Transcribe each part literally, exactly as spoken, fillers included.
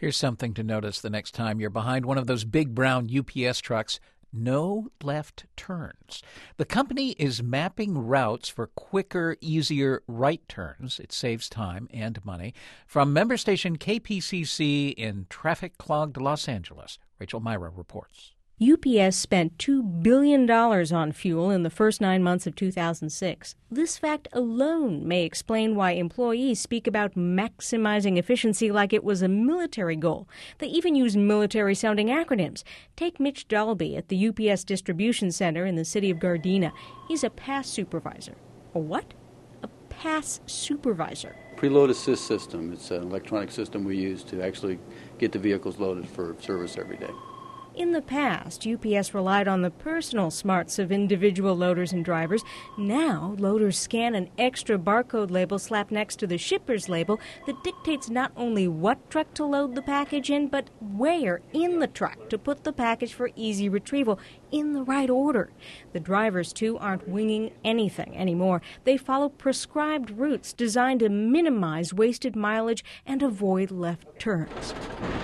Here's something to notice the next time you're behind one of those big brown U P S trucks. No left turns. The company is mapping routes for quicker, easier right turns. It saves time and money. From member station K P C C in traffic-clogged Los Angeles, Rachel Myra reports. U P S spent two billion dollars on fuel in the first nine months of two thousand six. This fact alone may explain why employees speak about maximizing efficiency like it was a military goal. They even use military-sounding acronyms. Take Mitch Dolby at the U P S distribution center in the city of Gardena. He's a pass supervisor. A what? A pass supervisor. Preload assist system. It's an electronic system we use to actually get the vehicles loaded for service every day. In the past, U P S relied on the personal smarts of individual loaders and drivers. Now, loaders scan an extra barcode label slapped next to the shipper's label that dictates not only what truck to load the package in, but where in the truck to put the package for easy retrieval in the right order. The drivers, too, aren't winging anything anymore. They follow prescribed routes designed to minimize wasted mileage and avoid left turns.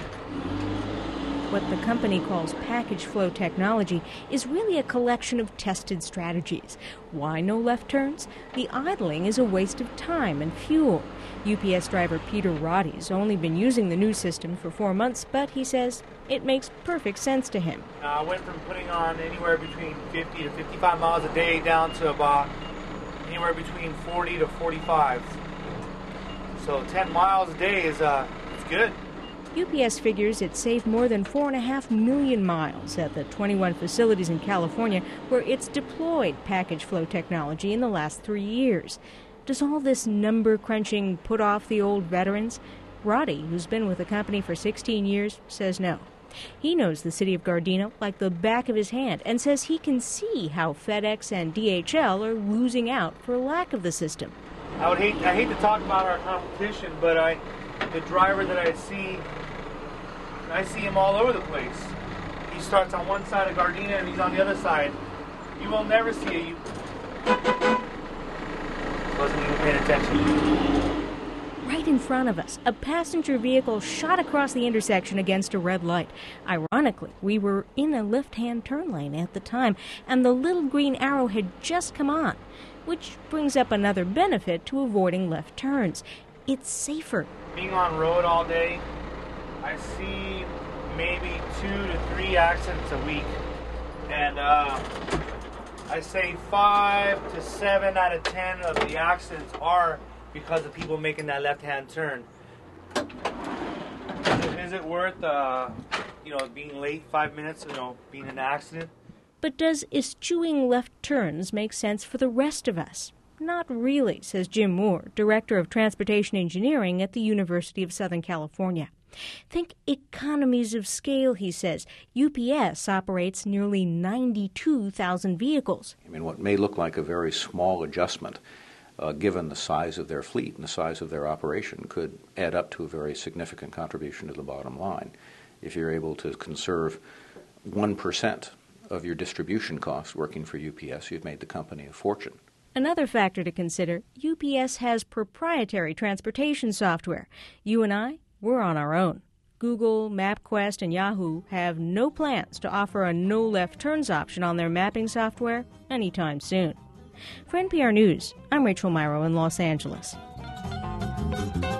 What the company calls package flow technology is really a collection of tested strategies. Why no left turns? The idling is a waste of time and fuel. U P S driver Peter Roddy's only been using the new system for four months, but he says it makes perfect sense to him. Uh, I went from putting on anywhere between fifty to fifty-five miles a day down to about anywhere between forty to forty-five. So ten miles a day is uh, it's good. U P S figures it saved more than four and a half million miles at the twenty-one facilities in California where it's deployed package flow technology in the last three years. Does all this number crunching put off the old veterans? Roddy, who's been with the company for sixteen years, says no. He knows the city of Gardena like the back of his hand and says he can see how FedEx and D H L are losing out for lack of the system. I would hate I hate to talk about our competition, but I the driver that I see I see him all over the place. He starts on one side of Gardena and he's on the other side. You will never see a... You wasn't even paying attention. Right in front of us, a passenger vehicle shot across the intersection against a red light. Ironically, we were in a left-hand turn lane at the time, and the little green arrow had just come on, which brings up another benefit to avoiding left turns. It's safer. Being on road all day, I see maybe two to three accidents a week, and uh, I say five to seven out of ten of the accidents are because of people making that left-hand turn. Is it worth, uh, you know, being late five minutes, you know, being in an accident? But does eschewing left turns make sense for the rest of us? Not really, says Jim Moore, Director of Transportation Engineering at the University of Southern California. Think economies of scale, he says. U P S operates nearly ninety-two thousand vehicles. I mean, what may look like a very small adjustment, uh, given the size of their fleet and the size of their operation, could add up to a very significant contribution to the bottom line. If you're able to conserve one percent of your distribution costs working for U P S, you've made the company a fortune. Another factor to consider, U P S has proprietary transportation software. You and I, we're on our own. Google, MapQuest, and Yahoo have no plans to offer a no left turns option on their mapping software anytime soon. For N P R News, I'm Rachel Myro in Los Angeles.